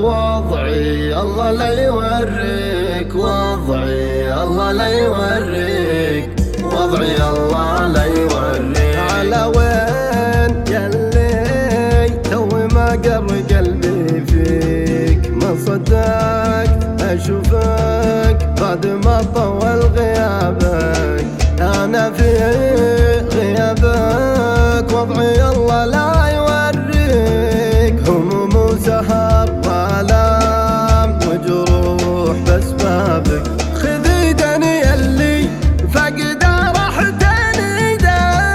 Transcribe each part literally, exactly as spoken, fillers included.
وضعي الله لا يوريك، وضعي الله لا يوريك، وضعي الله لا يوريك. على وين يلي توي ما قر قلبي فيك، ما صدقت اشوفك بعد ما طول غيابك. انا في غيابك وضعي الله لا يوريك، هموم وسهر والام وجروح باسبابك. خذ ايدني يلي فقد راحتين ايدك،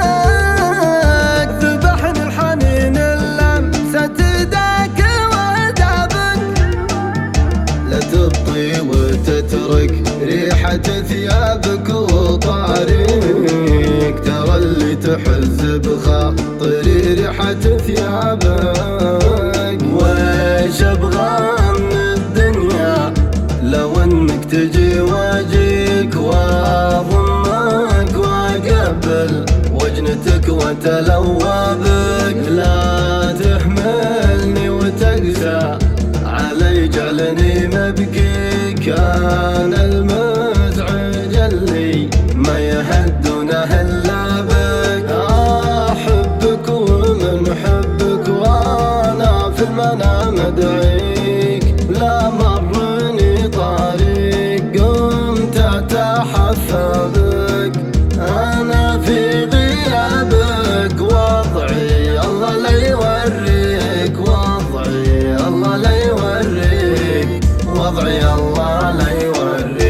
ذبحني الحنين اللمسة ايدك وعذابك. لا تبطي وتترك ريحة ثيابك وطاريك، ترى اللي تحز بخاطري ريحة ثيابك. ويش ابغى من الدنيا لو انك تجي واجيك، واضمك واقبل وجنتك واتلوى بك. لا تهملني وتقسى علي جعلني مبكيك، انا المزعج اللي ما يهدونه الا بك. احبك ومن حبك وانا في المنام ادعيك، لا مرني طريق قمت اتحفى بك. انا في غيابك وضعي الله لا يوريك، وضعي الله لا يوريك، وضعي الله لا يوريك.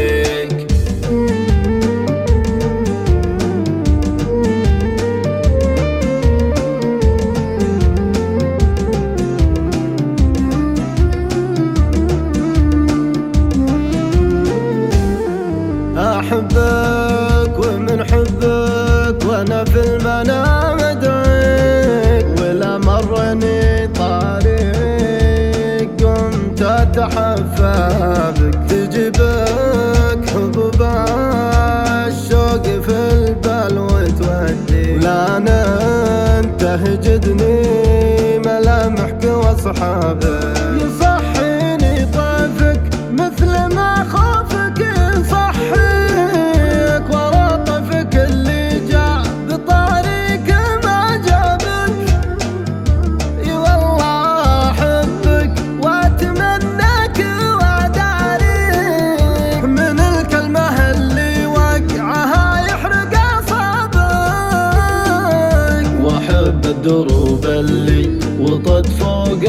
احبك ومن حبك وانا في المنام ادعيك، ولا مرني طريق قمت اتحفى بك. تجيبك حبوب الشوق في البال وتودي، ولا انت هجدني ملامحك واصحابك. يصحيني طيفك مثل ما خوفك يصحيك، ورا طيفك اللي جاء بطريق ما جابك. اي والله احبك واتمناك واداريك، من الكلمة اللي وقعها يحرق اعصابك. واحب الدروب اللي وطت فوق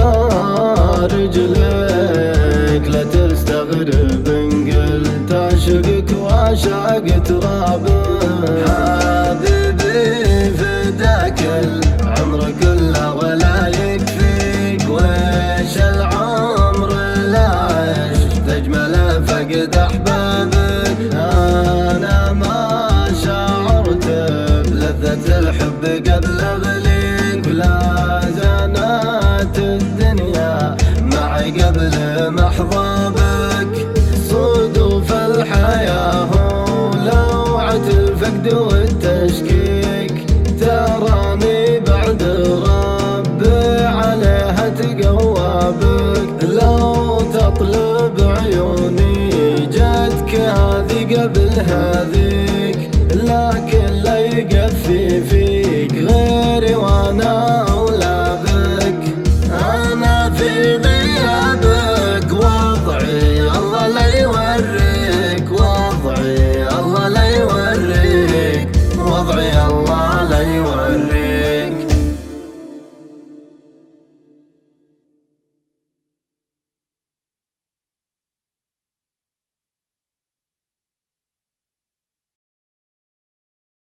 رجليك، لا تستغرب ان قلت اعشقك وعشاق ترابك. حبيبي فداك العمر كله ولا يكفيك، ويش العمر لا عشت اجمل فقد احبابك. انا ما شعرت بلذة الحب قبل غليك، ولا زانت الدنيا معي قبل محظابك. صدوف الحياة ولوعة الفقد والتشكيك، تراني بعد ربي عليها تقوى بك. لو تطلب عيوني جاتك هذي قبل هذيك، لكن لا يقفي فيك غيري وانا